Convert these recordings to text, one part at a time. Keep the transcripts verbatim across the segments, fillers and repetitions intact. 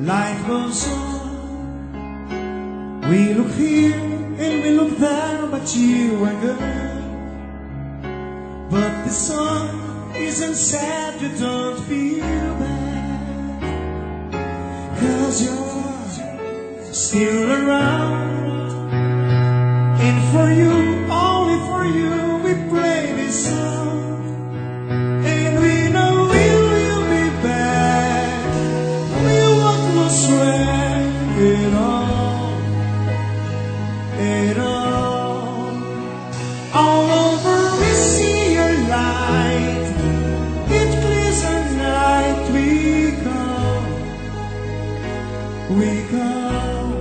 Life goes on. We look here and we look there, but you are good. But the sun isn't sad, you don't feel bad, 'cause you're still around. And for you, only for you, we play this song. And we know we will be back. We won't lose it all, it all. All over we see your light. It clears our night. We come, we come.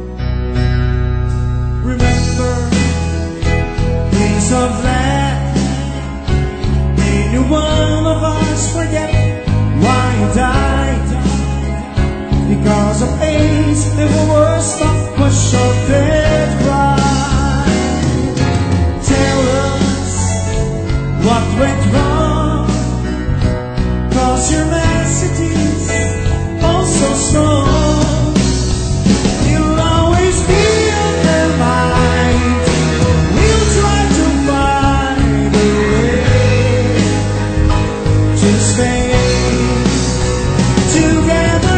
Remember days of that. Any one of us forget why you died. Because of AIDS, the worst of was short dead pride. Tell us what went wrong, 'cause your messages are so strong. You'll always be on their mind. We'll try to find a way to stay together.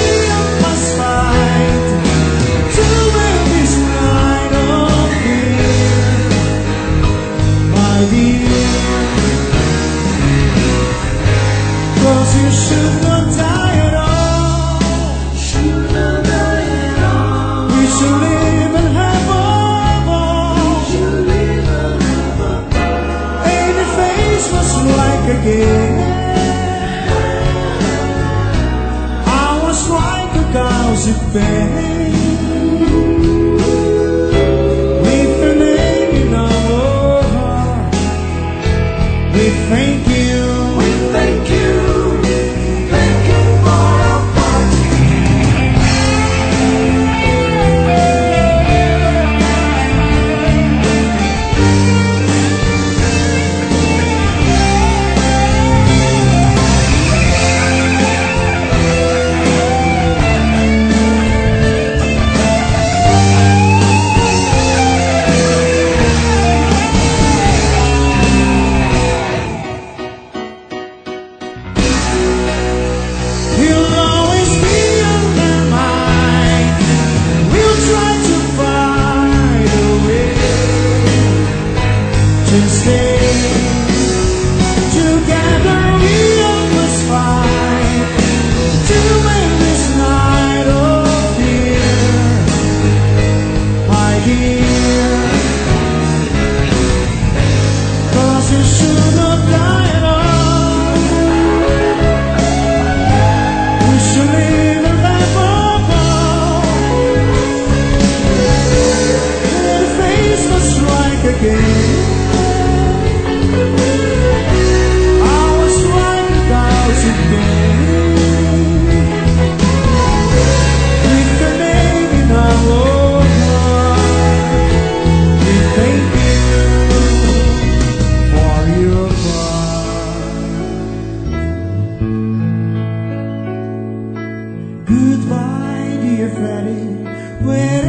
Again, I was trying to cause you pain. With the name in our heart, we thank you, we thank you, thank you for our part. Goodbye, dear Freddie. When